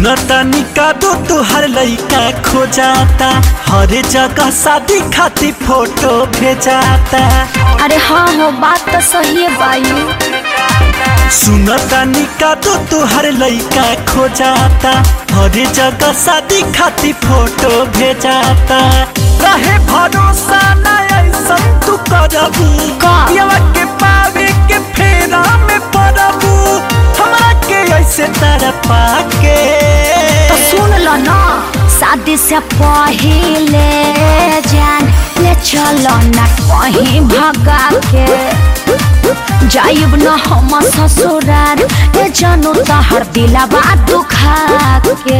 सुनतानी का दो तुहर लइका खो जाता, हर जगह शादी खाती फोटो भेजाता। अरे हाँ हो बात तो सही है भाई। सुनतानी का दो तुहर लइका खो जाता, हर जगह शादी खाती फोटो भेजाता। रहे भरोसा ना ऐसा तू करबू, पियवा के पावे के फेरा में पड़बू, हमरा के ऐसे तरपा के। तो सुन लो ना, शादी से पहले जान ले चलो ना कहीं भगा के, जाइब न हम ससुराल ए जानू तहर दिलवा दुखा के।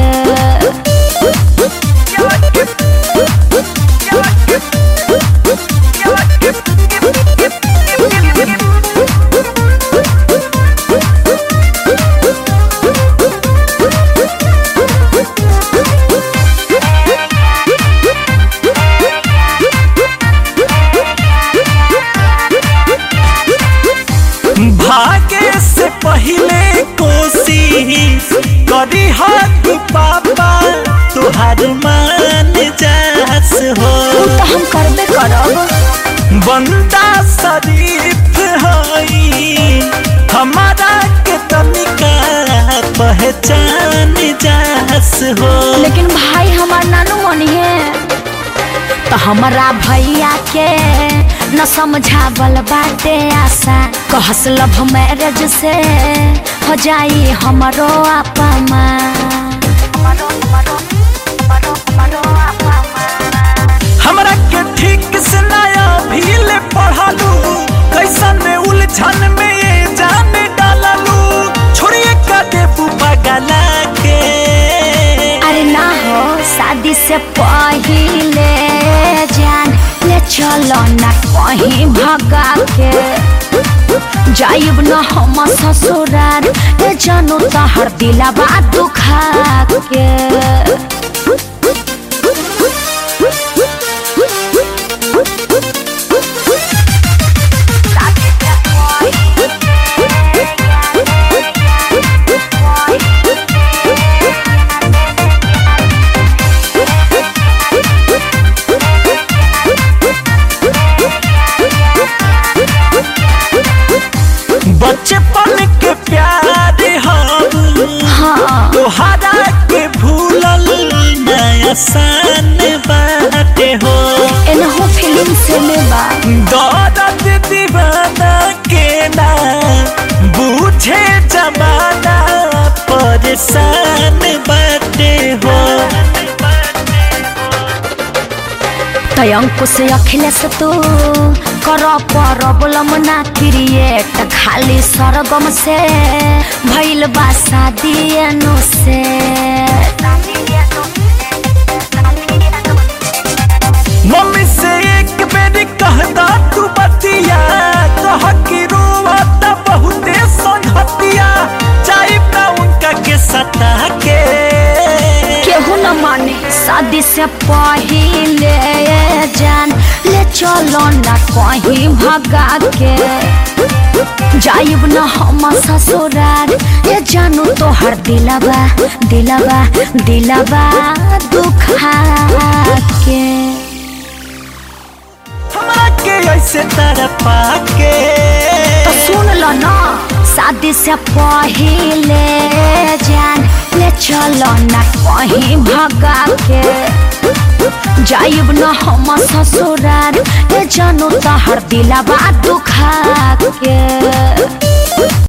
भागे से पहले कोशिश करी हाथ पापा तुहार मान जास हो। तो हम करबे करब, बंदा शरीफ हई हमारा के तनिका पहचान जास हो। लेकिन भाई हमार नानू मनी है, तो हमारा भैया के न समझावल बाटे आशा, कहस लव मैरिज से हो जाई हमारो आपा माँ। हमरा के ठीक से नया भील पढ़ालू, कैसन में उलझन में ये जान डाललू, छोड़िए का देबू बगला के। अरे ना हो, शादी से पहले जान ले चलो ना कहीं भगा के, जाइब न हम ससुराल ए जानू तहर दिलवा दुखा के। बचपन के प्यार हम तोहरा के भूलल न आसान बाटे हो। एनहु फिल्म से लेबा दर्द दीवाना के ना बूझे जमाना परेशान बाटे हो। तयंकु से अखिलेश तू कर प्रॉब्लम ना क्रिएट, खाली सरगम से भइल बा शादी एनु से। मम्मी से एक बेर कहता तू बतिया, कह कि रोता बहुते संगतिया, जाइब ना उनका के सता के। केहू न माने, शादी से पहले जान ले चलो ना कहीं भगा के, जाइब न हम ससुराल ए जानू तोहर दिलवा दिलवा दिलवा दुखा के। हमरा के ऐसे तरपा के। तो सुन लो ना, शादी से पहले जान ले चलो ना कहीं भगा के, जाइब न हम ससुराल ए जानू तहर दिलवा दुखा के।